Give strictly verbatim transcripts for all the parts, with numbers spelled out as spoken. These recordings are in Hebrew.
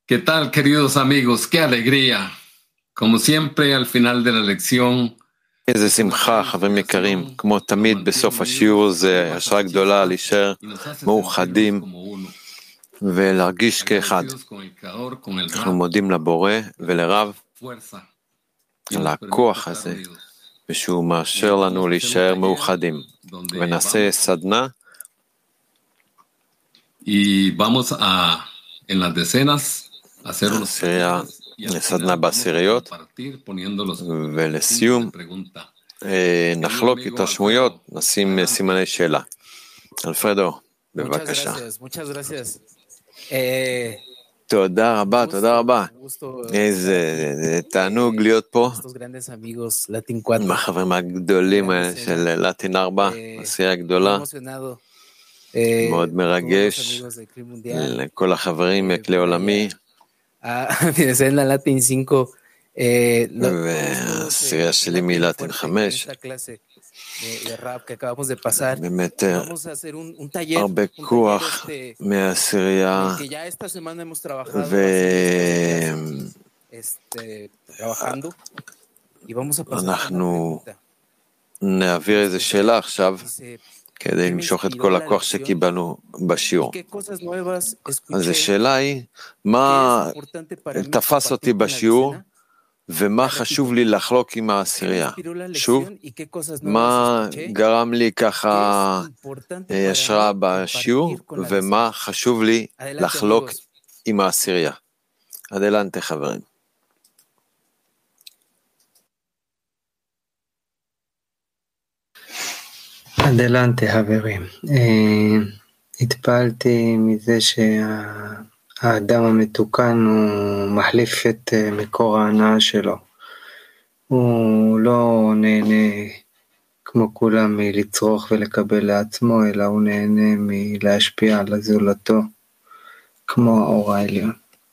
¿Qué tal, queridos amigos? ¡Qué alegría! Como siempre, al final de la lección, איזה שמחה, חברים יקרים, כמו תמיד בסוף השיעור זה השראה גדולה להישאר מאוחדים ולהרגיש כאחד. אנחנו מודים לבורא ולרב על הכוח הזה ושהוא מאשר לנו להישאר מאוחדים, ונעשה סדנה עשירייה, סדנה בעשיריות, ולסיום נחלוק התרשמויות, נשים סימני שאלה. אלפרדו, בבקשה. תודה רבה, תודה רבה. איזה תענוג להיות פה מהחברים הגדולים האלה של לטין ארבע, עשייה גדולה, מאוד מרגש לכל החברים מכלי עולמי, והעשייה שלי מלטין חמש, באמת הרבה כוח מהעשירייה, ואנחנו נעביר איזה שאלה עכשיו כדי למשוך את כל הכוח שקיבלנו בשיעור. אז השאלה היא, מה תפס אותי בשיעור ומה חשוב לי לחלוק עם העשירייה? שוב, מה גרם לי ככה השראה בשיעור ומה חשוב לי לחלוק עם העשירייה? אדלנטה חברים. אדלנטה חברים. התפעלתי מזה שהאדם המתוקן הוא מחליף את מקור ההנאה שלו. הוא לא נהנה כמו כולם מלצרוך ולקבל לעצמו, אלא הוא נהנה מלהשפיע על הזולתו, כמו האור העליון.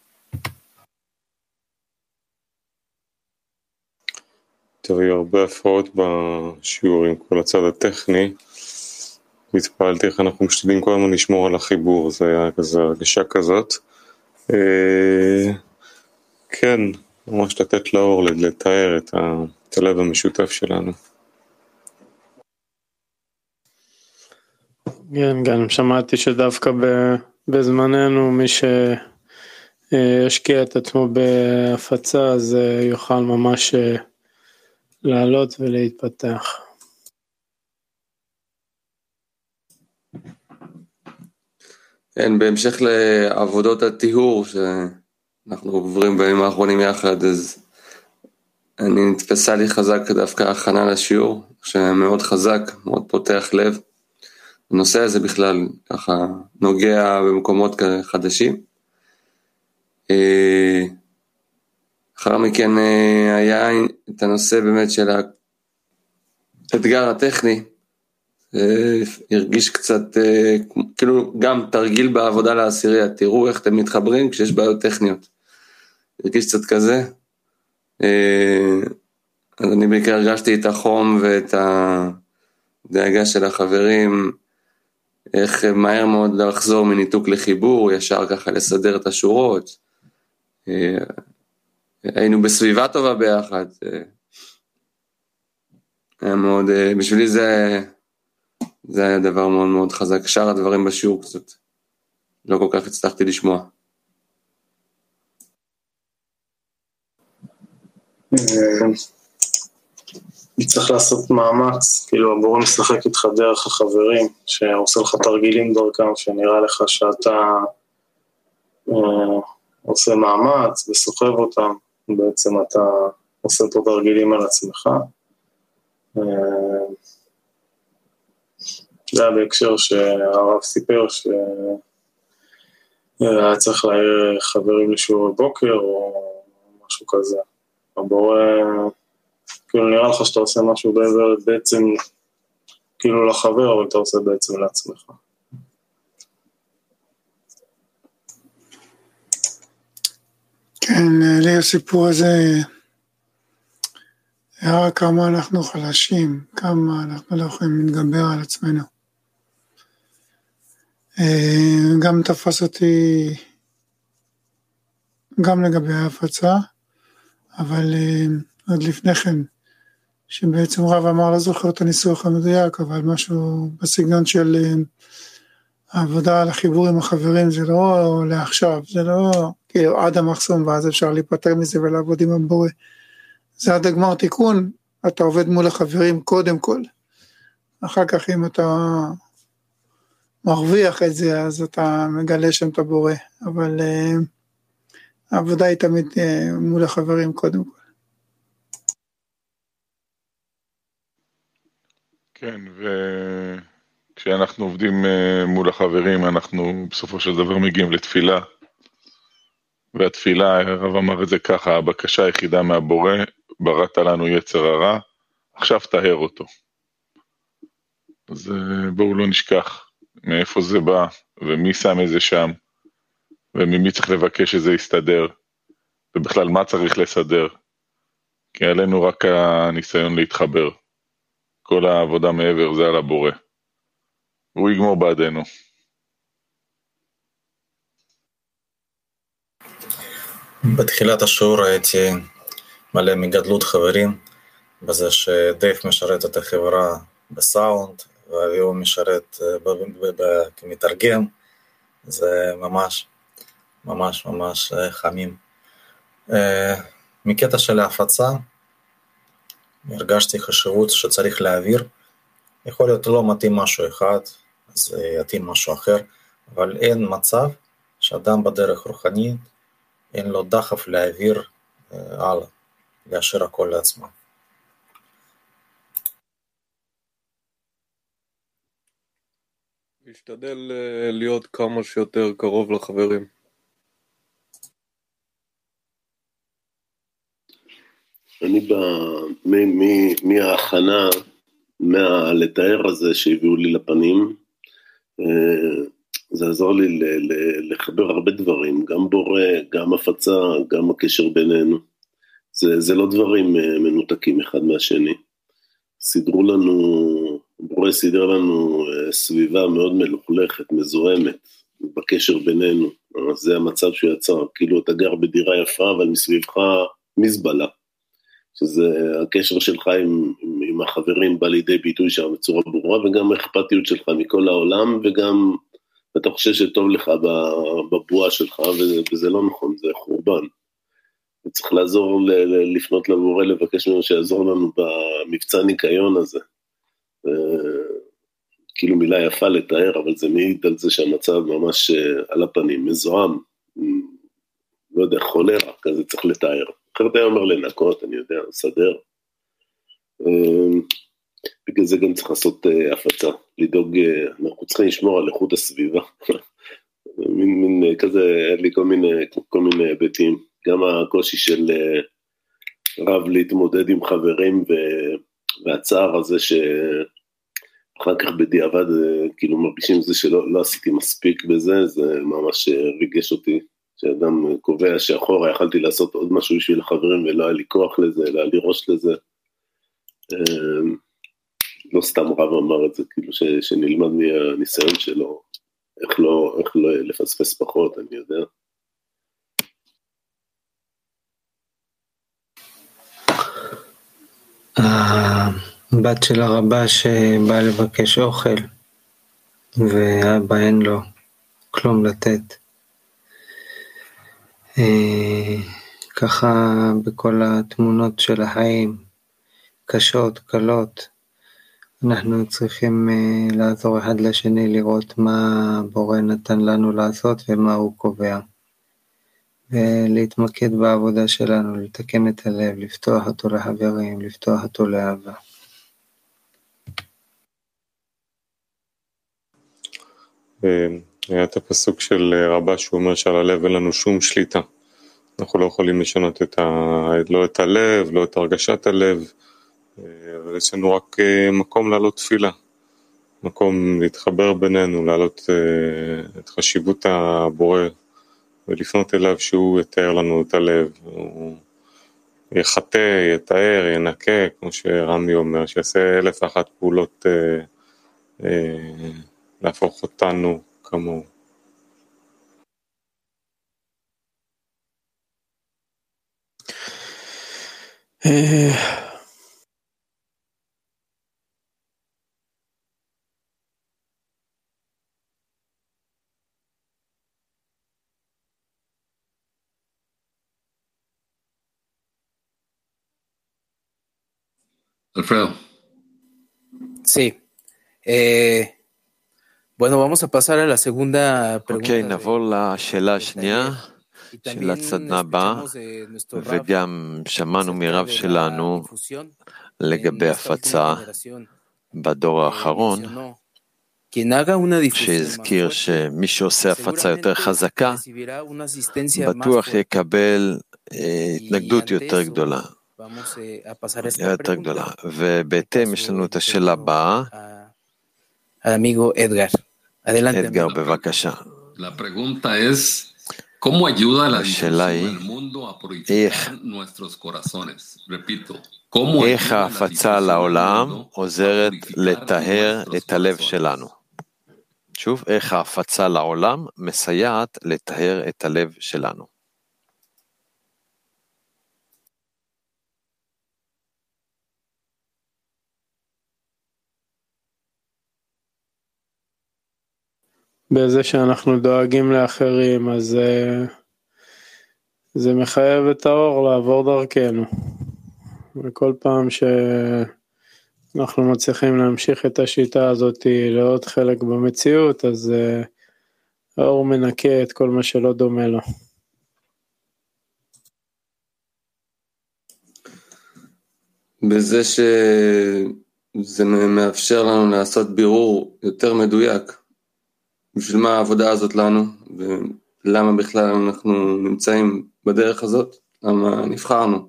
טוב, היו הרבה הפרעות בשיעור עם כל הצד הטכני, והתפעלתי איך אנחנו משתדלים כל הזמן לשמור על החיבור, זה היה כזה הרגשה כזאת. כן, ממש לתת לאור, לתאר את הלב המשותף שלנו. כן, גם שמעתי שדווקא בזמננו מי שישקיע את עצמו בהפצה, אז יוכל ממש לעלות ולהתפתח. כן, בהמשך לעבודות הטיהור שאנחנו עוברים בימים האחרונים יחד, אז אני נתפסה לי חזק דווקא הכנה לשיעור, שמאוד חזק, מאוד פותח לב. הנושא הזה בכלל ככה נוגע במקומות חדשים. אחר מכן היה את הנושא באמת של האתגר הטכני, הרגיש קצת כאילו גם תרגיל בעבודה לעשירייה, תראו איך אתם מתחברים כשיש בעיות טכניות, הרגיש קצת כזה. אז אני בעיקר הרגשתי את החום ואת הדאגה של החברים, איך מהר מאוד לחזור מניתוק לחיבור, ישר ככה לסדר את השורות, היינו בסביבה טובה ביחד, היה מאוד, בשבילי זה, זה היה דבר מאוד מאוד חזק, שאר הדברים בשיעור קצת, לא כל כך הצלחתי לשמוע. צריך לעשות מאמץ, כאילו הבורא משחק איתך דרך החברים, שעושה לך תרגילים דרכם, שנראה לך שאתה עושה מאמץ וסוחב אותם, בעצם אתה עושה פה תרגילים על עצמך. זה היה בהקשר שהרב סיפר שהיה צריך להעיר חברים לשיעור בוקר או משהו כזה. הבורא, כאילו נראה לך שאתה עושה משהו בעצם כאילו לחבר, אבל אתה עושה בעצם לעצמך. כן, לי הסיפור הזה הראה כמה אנחנו חלשים, כמה אנחנו לא יכולים להתגבר על עצמנו. גם תפס אותי גם לגבי ההפצה, אבל עוד לפני כן, שבעצם רב אמר, לא זוכר את הניסוח המדויק, אבל משהו בסגנון של העבודה על החיבור עם החברים, זה לא לעכשיו, זה לא כאילו עד המחסום, ואז אפשר להיפטר מזה ולעבוד עם הבורא. זה עד הגמר תיקון, אתה עובד מול החברים קודם כל. אחר כך אם אתה מרוויח את זה, אז אתה מגלה שם את הבורא. אבל uh, העבודה היא תמיד uh, מול החברים קודם כל. כן, וכשאנחנו עובדים uh, מול החברים, אנחנו בסופו של דבר מגיעים לתפילה. והתפילה, הרב אמר את זה ככה, הבקשה היחידה מהבורא, בראת לנו יצר הרע, עכשיו תהר אותו. אז בואו לא נשכח מאיפה זה בא, ומי שם את זה שם, וממי צריך לבקש שזה יסתדר, ובכלל מה צריך לסדר, כי עלינו רק הניסיון להתחבר. כל העבודה מעבר זה על הבורא. והוא יגמור בעדנו. בתחילת השיעור הייתי מלא מגדלות חברים, בזה שדייב משרת את החברה בסאונד, והוא משרת כמתרגם, זה ממש, ממש, ממש חמים. מקטע של ההפצה, הרגשתי חשיבות שצריך להעביר, יכול להיות לא מתאים משהו אחד, אז יתאים משהו אחר, אבל אין מצב שאדם בדרך רוחנית, אין לו דחף להעביר הלאה, להשאיר הכל לעצמו. להשתדל להיות כמה שיותר קרוב לחברים. אני מההכנה, מהלתאר הזה שהביאו לי לפנים, זה עזור לי לחבר הרבה דברים, גם בורא, גם הפצה, גם הקשר בינינו. זה, זה לא דברים מנותקים אחד מהשני. סידרו לנו, בורא סידר לנו סביבה מאוד מלוכלכת, מזוהמת, בקשר בינינו. זה המצב שהוא יצר, כאילו אתה גר בדירה יפה, אבל מסביבך מזבלה. שזה הקשר שלך עם, עם, עם החברים בא לידי ביטוי שם בצורה ברורה, וגם האכפתיות שלך מכל העולם, וגם אתה חושב שטוב לך בבועה שלך, וזה לא נכון, זה חורבן. וצריך לעזור, לפנות לבורא, לבקש ממנו שיעזור לנו במבצע ניקיון הזה. כאילו מילה יפה לתאר, אבל זה מעיד על זה שהמצב ממש על הפנים, מזוהם, לא יודע, חולרה, כזה צריך לתאר. אחרת היה אומר לנקות, אני יודע, סדר. בגלל זה גם צריך לעשות הפצה, לדאוג, אנחנו צריכים לשמור על איכות הסביבה. מין, מין כזה, אין לי כל מיני, כל מיני היבטים. גם הקושי של רב להתמודד עם חברים, והצער הזה שאחר כך בדיעבד, כאילו מרגישים את זה שלא לא עשיתי מספיק בזה, זה ממש ריגש אותי. שאדם קובע שאחורה יכלתי לעשות עוד משהו בשביל החברים, ולא היה לי כוח לזה, לא היה לי ראש לזה. לא סתם רב אמר את זה, כאילו ש, שנלמד מהניסיון שלו, איך לא, איך לא לפספס פחות, אני יודע. הבת של הרבה שבאה לבקש אוכל, ואבא אין לו כלום לתת. ככה בכל התמונות של החיים, קשות, קלות, אנחנו צריכים לעזור אחד לשני, לראות מה בורא נתן לנו לעשות ומה הוא קובע, ולהתמקד בעבודה שלנו, לתקן את הלב, לפתוח אותו לחברים, לפתוח אותו לאהבה. היה את הפסוק של רבה שהוא אומר שעל הלב אין לנו שום שליטה. אנחנו לא יכולים לשנות את ה... לא את הלב, לא את הרגשת הלב, אבל יש לנו רק מקום לעלות תפילה, מקום להתחבר בינינו, לעלות את חשיבות הבורא, ולפנות אליו שהוא יתאר לנו את הלב, הוא יחטא, יתאר, ינקה, כמו שרמי אומר, שיעשה אלף ואחת פעולות אה, אה, להפוך אותנו כמוהו. Alfredo. Sí. Eh, bueno, vamos a pasar a la segunda pregunta. אוקיי, נעבור לשאלה השנייה של הסדנה הבאה, וגם שמענו מרב שלנו לגבי הפצה בדור האחרון, שהזכיר שמי שעושה הפצה יותר חזקה, בטוח יקבל התנגדות יותר גדולה. יותר גדולה. ובהתאם יש לנו את השאלה הבאה. אדגר, בבקשה. השאלה היא, איך ההפצה לעולם עוזרת לטהר את הלב שלנו? שוב, איך ההפצה לעולם מסייעת לטהר את הלב שלנו? בזה שאנחנו דואגים לאחרים, אז זה מחייב את האור לעבור דרכנו. וכל פעם שאנחנו מצליחים להמשיך את השיטה הזאת לעוד חלק במציאות, אז האור מנקה את כל מה שלא דומה לו. בזה שזה מאפשר לנו לעשות בירור יותר מדויק, בשביל מה העבודה הזאת לנו, ולמה בכלל אנחנו נמצאים בדרך הזאת, למה נבחרנו.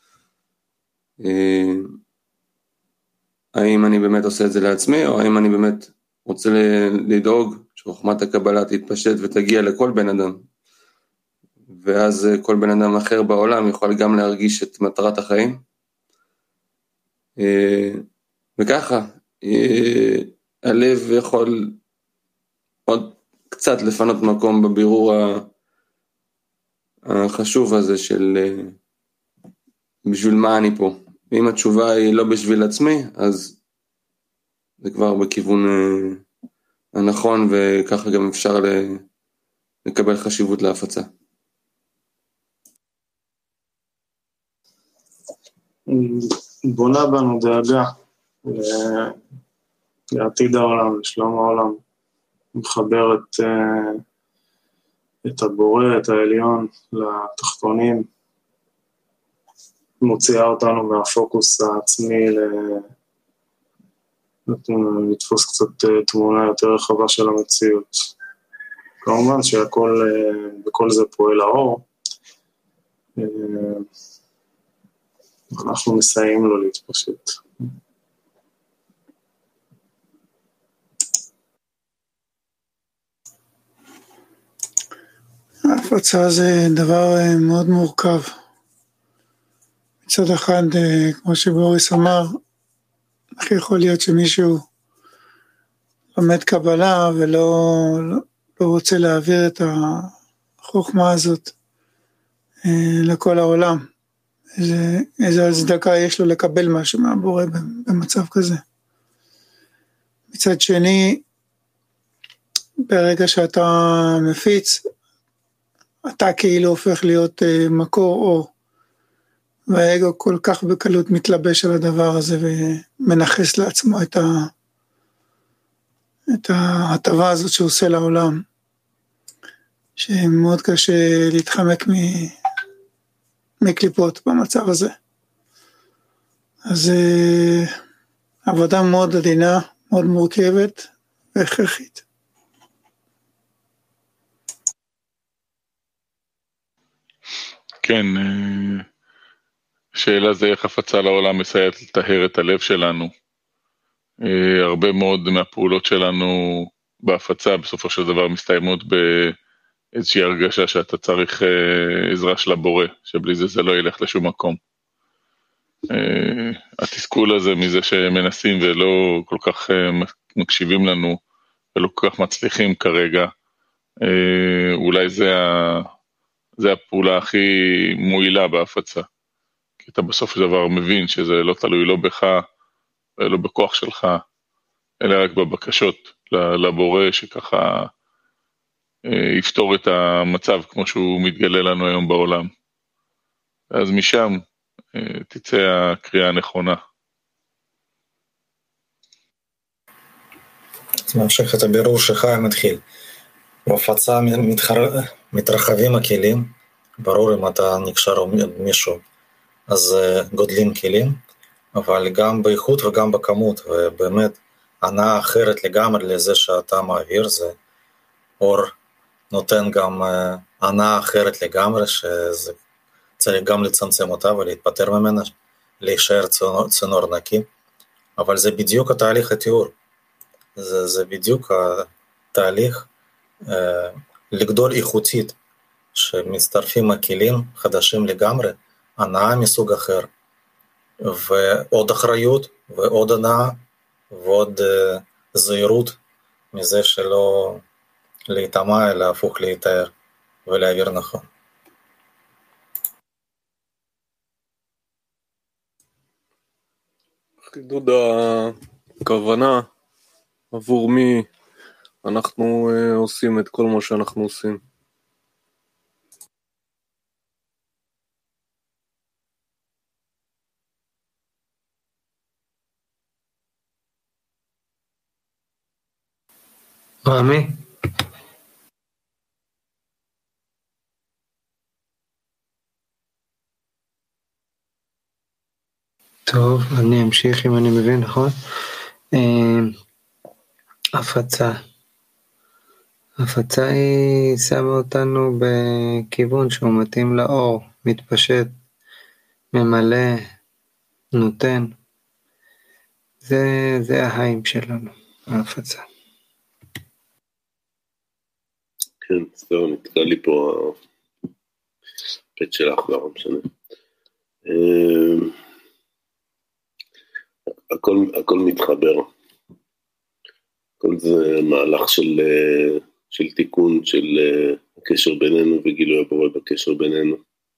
האם אני באמת עושה את זה לעצמי, או האם אני באמת רוצה לדאוג שחוכמת הקבלה תתפשט ותגיע לכל בן אדם, ואז כל בן אדם אחר בעולם יוכל גם להרגיש את מטרת החיים. וככה, הלב יכול עוד קצת לפנות מקום בבירור החשוב הזה של בשביל מה אני פה. ואם התשובה היא לא בשביל עצמי, אז זה כבר בכיוון הנכון, וככה גם אפשר לקבל חשיבות להפצה. בונה בנו דאגה לעתיד העולם, לשלום העולם. מחבר את, את הבורא, את העליון, לתחתונים, מוציאה אותנו מהפוקוס העצמי לתפוס קצת תמונה יותר רחבה של המציאות. כמובן שהכל, בכל זה פועל האור, אנחנו מסייעים לו להתפשט. ההפצה זה דבר מאוד מורכב. מצד אחד, כמו שבוריס אמר, איך יכול להיות שמישהו לומד קבלה ולא לא, לא רוצה להעביר את החוכמה הזאת לכל העולם. איזה, איזה הצדקה יש לו לקבל משהו מהבורא במצב כזה. מצד שני, ברגע שאתה מפיץ, אתה כאילו הופך להיות מקור אור, והאגו כל כך בקלות מתלבש על הדבר הזה ומנחס לעצמו את, ה, את ההטבה הזאת שהוא עושה לעולם, שמאוד קשה להתחמק מ, מקליפות במצב הזה. אז עבודה מאוד עדינה, מאוד מורכבת והכרחית. כן, שאלה זה איך הפצה לעולם מסייעת לטהר את הלב שלנו. הרבה מאוד מהפעולות שלנו בהפצה בסופו של דבר מסתיימות באיזושהי הרגשה שאתה צריך עזרה של הבורא, שבלי זה זה לא ילך לשום מקום. התסכול הזה מזה שמנסים ולא כל כך מקשיבים לנו ולא כל כך מצליחים כרגע, אולי זה ה... זה הפעולה הכי מועילה בהפצה, כי אתה בסוף של דבר מבין שזה לא תלוי לא בך, ולא בכוח שלך, אלא רק בבקשות לבורא שככה יפתור את המצב כמו שהוא מתגלה לנו היום בעולם. אז משם תצא הקריאה הנכונה. אז ממשיך את הבירור שחיים מתחיל. בהפצה מתרחבים הכלים, ברור אם אתה נקשר עם מישהו, אז גודלים כלים, אבל גם באיכות וגם בכמות, ובאמת הנאה אחרת לגמרי לזה שאתה מעביר, זה אור נותן גם הנאה אחרת לגמרי, שזה צריך גם לצמצם אותה ולהתפטר ממנה, להישאר צינור, צינור נקי, אבל זה בדיוק התהליך התיאור, זה, זה בדיוק התהליך אה, לגדול איכותית, שמצטרפים הכלים חדשים לגמרי, הנאה מסוג אחר, ועוד אחריות, ועוד הנאה, ועוד אה, זהירות, מזה שלא להתאמה, אלא הפוך להתאר, ולהעביר נכון. חידוד הכוונה, עבור מי אנחנו uh, עושים את כל מה שאנחנו עושים. רמי? טוב, אני אמשיך אם אני מבין, נכון? הפצה. הפצה היא שמה אותנו בכיוון שהוא מתאים לאור, מתפשט, ממלא, נותן. זה, זה החיים שלנו, ההפצה. כן, זהו, נתקע לי פה הפט שלך, לא משנה. הכל, הכל מתחבר. כל זה מהלך של, של תיקון, של הקשר בינינו וגילוי הבורא בקשר בינינו.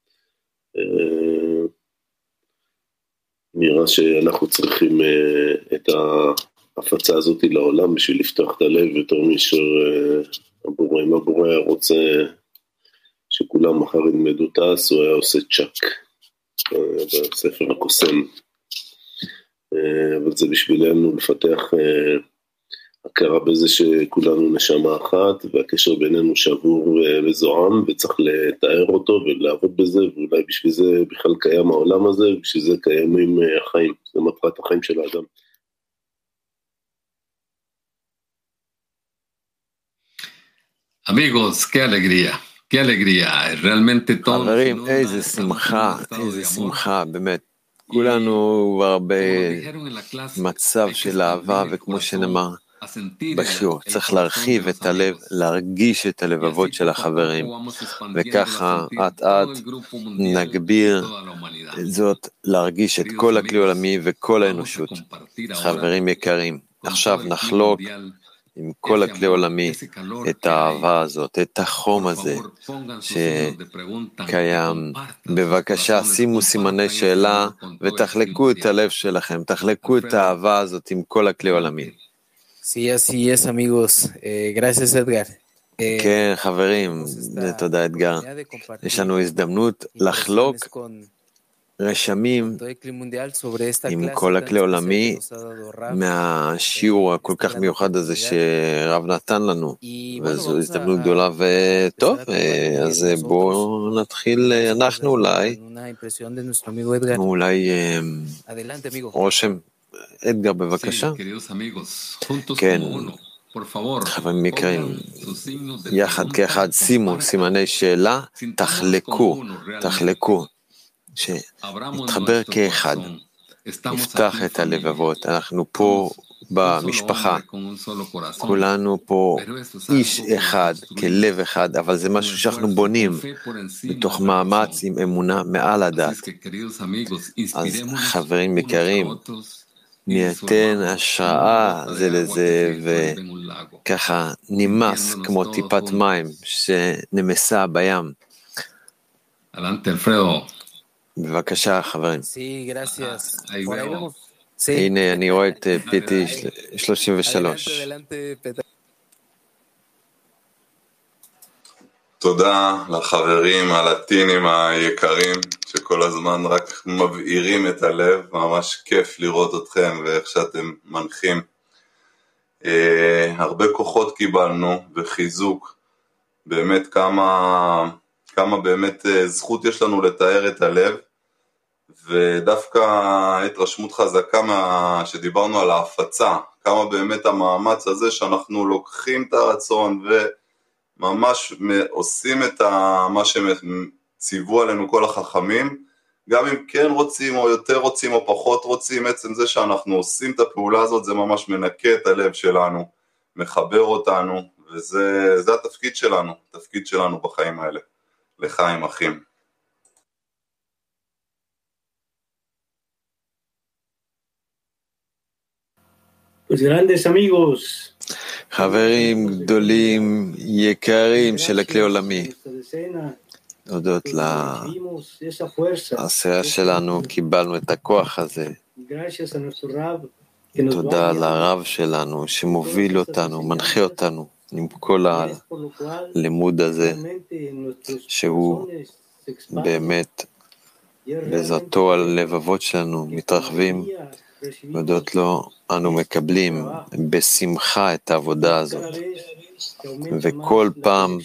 נראה שאנחנו צריכים את ההפצה הזאת לעולם בשביל לפתוח את הלב יותר מאשר הבורא. אם הבורא רוצה שכולם מחר ילמדו תעש, הוא היה עושה צ'ק בספר הקוסם. אבל זה בשבילנו לפתח הכרה בזה שכולנו נשמה אחת, והקשר בינינו שבור וזועם, וצריך לתאר אותו ולעבוד בזה, ואולי בשביל זה בכלל קיים העולם הזה, ובשביל זה קיימים החיים, זה מטרת החיים של האדם. Amigos, qué alegría, qué alegría, realmente todo. חברים, איזה שמחה, איזה שמחה, באמת. כולנו כבר במצב של אהבה, וכמו שנאמר בשיעור, צריך להרחיב את הלב, להרגיש את הלבבות של החברים, וככה עד עד נגביר זאת, להרגיש את כל הכלי העולמי וכל האנושות. חברים יקרים, עכשיו נחלוק עם כל הכלי העולמי את האהבה הזאת, את החום הזה שקיים. בבקשה שימו סימני שאלה ותחלקו את הלב שלכם, תחלקו את האהבה הזאת עם כל הכלי העולמי. Sí, así es, amigos. Eh, gracias, Edgar. כן, חברים, תודה אתגר. יש לנו הזדמנות לחלוק רשמים עם כל הכלי עולמי מהשיעור הכל כך מיוחד הזה שרב נתן לנו, וזו הזדמנות גדולה. וטוב, אז בואו נתחיל אנחנו אולי, אולי רושם. אדגר, בבקשה. כן, חברים יקרים, יחד כאחד שימו סימני שאלה, תחלקו, תחלקו, שנתחבר כאחד, נפתח את הלבבות. אנחנו פה במשפחה, כולנו פה איש אחד, כלב אחד, אבל זה משהו שאנחנו בונים בתוך מאמץ עם אמונה מעל הדת. אז חברים יקרים, ניתן השראה זה לזה, וככה נמס כמו טיפת מים שנמסה בים. בבקשה, חברים. Sí, gracias. Ahí Por ahí veo. vemos. Sí. הנה, אני רואה את פיטי שלושים ושלוש. Adelante, adelante, Petra. תודה לחברים הלטינים היקרים שכל הזמן רק מבעירים את הלב, ממש כיף לראות אתכם ואיך שאתם מנחים. אה, הרבה כוחות קיבלנו וחיזוק, באמת כמה, כמה באמת זכות יש לנו לתאר את הלב, ודווקא התרשמות חזקה מה שדיברנו על ההפצה, כמה באמת המאמץ הזה שאנחנו לוקחים את הרצון וממש עושים את מה שהם ציוו עלינו כל החכמים, גם אם כן רוצים או יותר רוצים או פחות רוצים, עצם זה שאנחנו עושים את הפעולה הזאת זה ממש מנקה את הלב שלנו, מחבר אותנו, וזה זה התפקיד שלנו, התפקיד שלנו בחיים האלה. לחיים אחים. Pues grandes amigos. חברים גדולים, יקרים של הכלי עולמי. הודות לעשייה שלנו קיבלנו את הכוח הזה. תודה לרב שלנו שמוביל אותנו, מנחה אותנו עם כל הלימוד הזה, שהוא באמת בעזרתו הלבבות שלנו מתרחבים, הודות לו אנו מקבלים בשמחה את העבודה הזאת, וכל פעם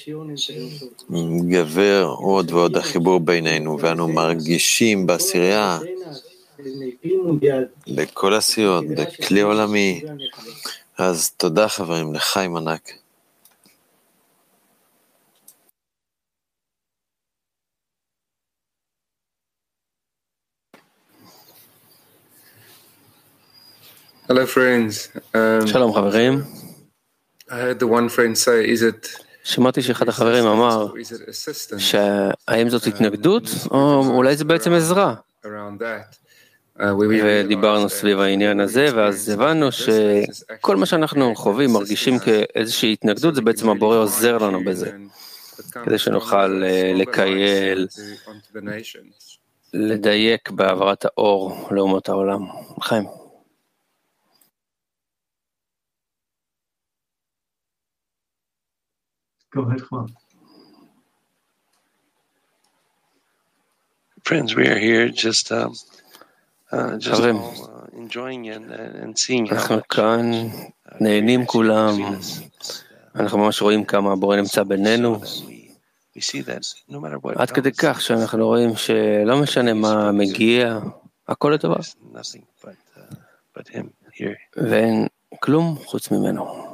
גבר עוד ועוד החיבור בינינו, ואנו מרגישים בעשירייה, בכל עשיות, בכלי עולמי. אז תודה חברים, לחיים ענק. Hello friends. Um, שלום חברים. I heard the one friend say, is it... שמעתי שאחד החברים אמר שהאם זאת התנגדות או אולי זה בעצם עזרה. ודיברנו סביב העניין הזה, ואז הבנו שכל מה שאנחנו חווים, מרגישים כאיזושהי התנגדות, זה בעצם הבורא עוזר לנו בזה, כדי שנוכל לקייל, לדייק בעברת האור לאומות העולם. חיים. Go ahead, Juan. Friends, we are here just, um, uh, just all, uh, enjoying and, and seeing how אנחנו כאן נהנים כולם, אנחנו ממש רואים כמה הבורא נמצא בינינו, עד כדי כך שאנחנו רואים שלא משנה מה מגיע, הכל לטובה, ואין כלום חוץ ממנו.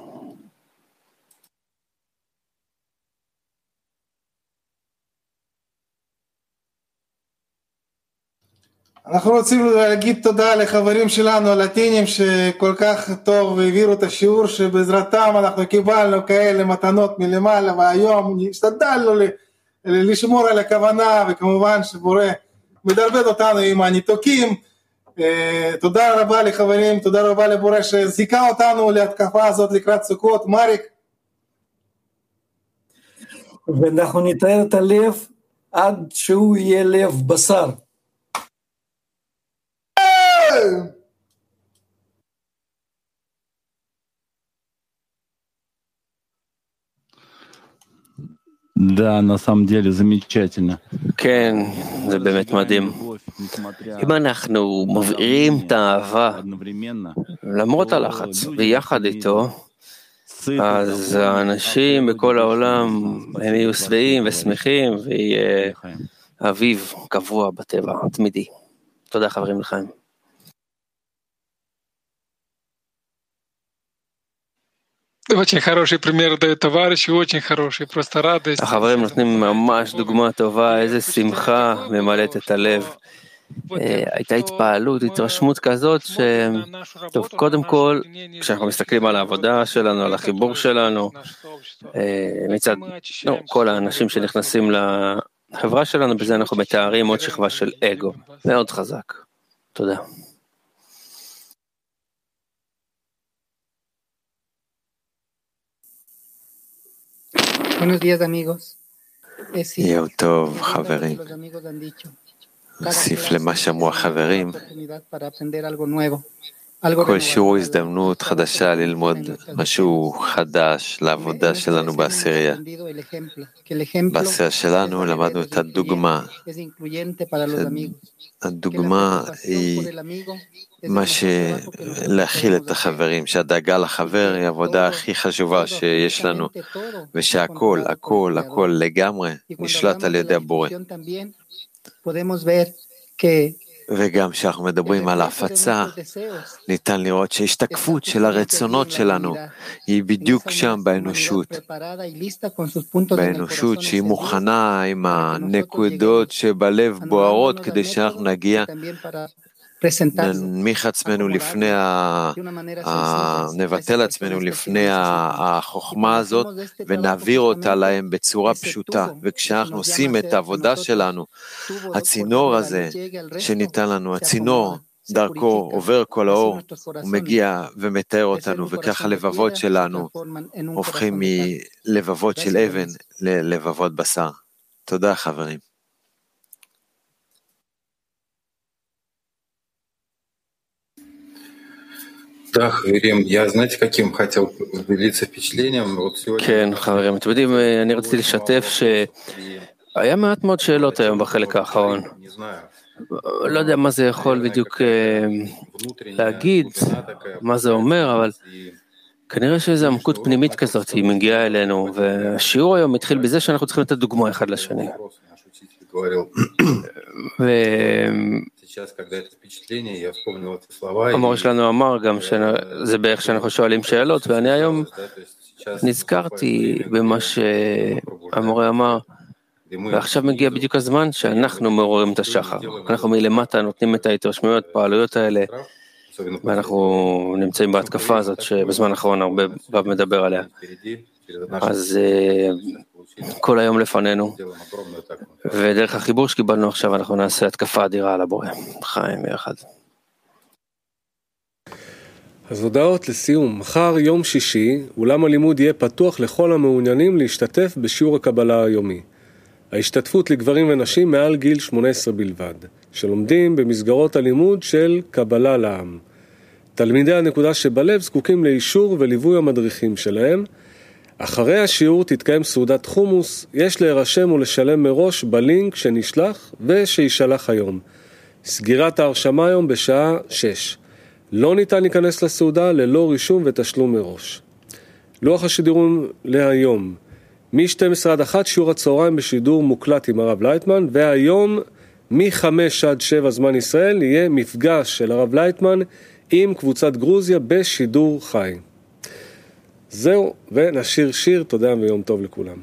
אנחנו רוצים להגיד תודה לחברים שלנו הלטינים שכל כך טוב והעבירו את השיעור, שבעזרתם אנחנו קיבלנו כאלה מתנות מלמעלה, והיום השתדלנו לשמור על הכוונה, וכמובן שבורא מדרבד אותנו עם הניתוקים. תודה רבה לחברים, תודה רבה לבורא שזיכה אותנו להתקפה הזאת לקראת סוכות. מריק. ואנחנו נתאר את הלב עד שהוא יהיה לב בשר. Да, на самом деле замечательно. כן, זה באמת מדהים. אם אנחנו מבעירים את האהבה למרות הלחץ ויחד איתו, אז האנשים בכל העולם הם יהיו שבעים ושמחים, ויהיה אביב קבוע בטבע, תמידי. תודה חברים לחיים. Очень хороший пример дают товарищи, очень хороший, просто радость. החברים נותנים ממש דוגמה טובה, איזה שמחה ממלאת את הלב. הייתה התפעלות, התרשמות כזאת, טוב, קודם כל, כשאנחנו מסתכלים על העבודה שלנו, על החיבור שלנו, מצד כל האנשים שנכנסים לחברה שלנו, בזה אנחנו מתארים עוד שכבה של אגו, מאוד חזק. תודה. Buenos días amigos. יום טוב חברים. נוסיף למה שאמרו החברים, כל שיעור הזדמנות חדשה ללמוד משהו חדש לעבודה שלנו בעשירייה. בעשירייה שלנו למדנו את הדוגמה. הדוגמה היא מה שלהכיל את החברים, שהדאגה לחבר היא העבודה הכי חשובה שיש לנו, ושהכל, הכל, הכל לגמרי נשלט על ידי הבורא. וגם כשאנחנו מדברים על ההפצה, ניתן לראות שהשתקפות של הרצונות שלנו היא בדיוק שם באנושות. באנושות שהיא מוכנה עם הנקודות שבלב בוערות כדי שאנחנו נגיע, ננמיך עצמנו לפני, נבטל עצמנו לפני החוכמה הזאת ונעביר אותה להם בצורה פשוטה. וכשאנחנו עושים את העבודה שלנו, הצינור הזה שניתן לנו, הצינור דרכו עובר כל האור, הוא מגיע ומתאר אותנו, וככה לבבות שלנו הופכים מלבבות של אבן ללבבות בשר. תודה חברים. כן, חברים, אתם יודעים, אני רציתי לשתף שהיה מעט מאוד שאלות היום בחלק האחרון. לא יודע מה זה יכול בדיוק להגיד, מה זה אומר, אבל כנראה שאיזו עמקות פנימית כזאת היא מגיעה אלינו, והשיעור היום התחיל בזה שאנחנו צריכים לתת דוגמה אחד לשני. ו... המורה שלנו אמר גם שזה בערך שאנחנו שואלים שאלות, ואני היום נזכרתי במה שהמורה אמר, ועכשיו מגיע בדיוק הזמן שאנחנו מעוררים את השחר. אנחנו מלמטה נותנים את ההתרשמויות, פעלויות האלה, ואנחנו נמצאים בהתקפה הזאת שבזמן האחרון הרבה בב מדבר עליה. אז כל היום לפנינו, ודרך החיבור שקיבלנו עכשיו אנחנו נעשה התקפה אדירה על הבורא. חיים ביחד. אז הודעות לסיום. מחר יום שישי, אולם הלימוד יהיה פתוח לכל המעוניינים להשתתף בשיעור הקבלה היומי. ההשתתפות לגברים ונשים מעל גיל שמונה עשרה בלבד, שלומדים במסגרות הלימוד של קבלה לעם. תלמידי הנקודה שבלב זקוקים לאישור וליווי המדריכים שלהם. אחרי השיעור תתקיים סעודת חומוס, יש להירשם ולשלם מראש בלינק שנשלח ושישלח היום. סגירת ההרשמה היום בשעה שש. לא ניתן להיכנס לסעודה ללא רישום ותשלום מראש. לוח השידורים להיום, מ-שתים עשרה עד אחת שיעור הצהריים בשידור מוקלט עם הרב לייטמן, והיום מ-חמש עד שבע זמן ישראל יהיה מפגש של הרב לייטמן עם קבוצת גרוזיה בשידור חי. זהו, ונשיר שיר, תודה ויום טוב לכולם.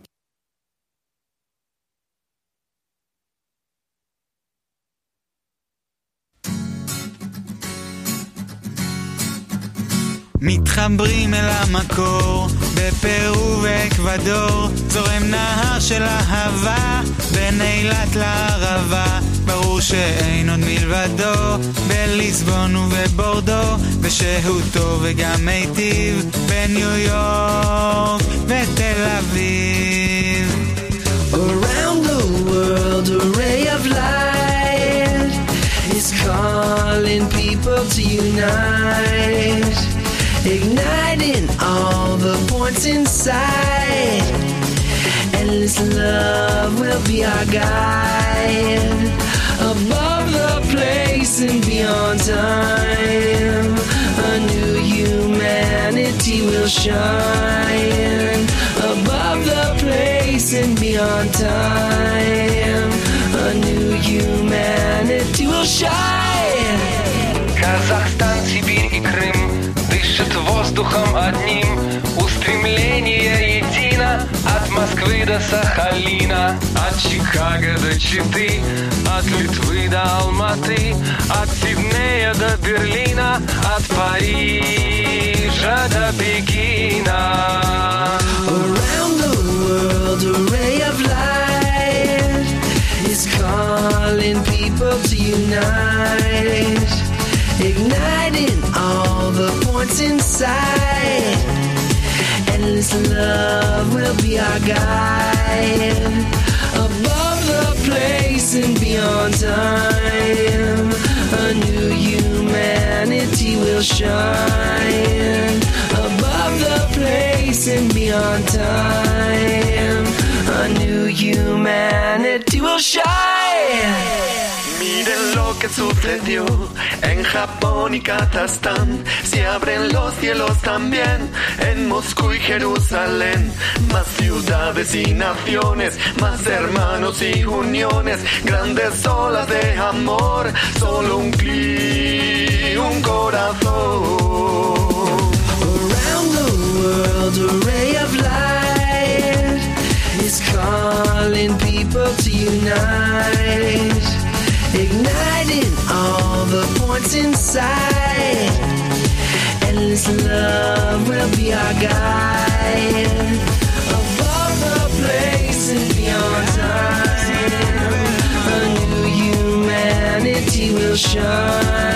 מתחברים אל המקור, בפרו ואקוודור, זורם נהר של אהבה, בין אילת לערבה, ברור שאין עוד מלבדו, בליסבון ובבורדו, ושהותו וגם מיטיב, בניו יורק ותל אביב. Around the world a ray of light is calling people to unite, igniting all the points inside. Endless love will be our guide, above the place and beyond time. A new humanity will shine, above the place and beyond time. A new humanity will shine. Казахстан, Сибирь и Крым дышат воздухом одним, устремление едино от Москвы до Сахалина, от Чикаго до Читы, от Литвы до Алматы, от Сиднея до Берлина, от Парижа до Пекина. Around the world a ray of light is calling people to unite, igniting all the points inside. Endless love will be our guide, above the place and beyond beyond time. A new humanity will shine above the place and beyond time. A new humanity will shine. Miren lo que sucedió en Japón y Kazajstán. Se abren los cielos también en Moscú y Jerusalén. Más ciudades y naciones, más hermanos y uniones. Grandes olas de amor, solo un clic, un corazón. Around the world, a ray of light is calling people to unite. Igniting all the points inside. Endless love will be our guide. Above the place and beyond time. A new humanity will shine.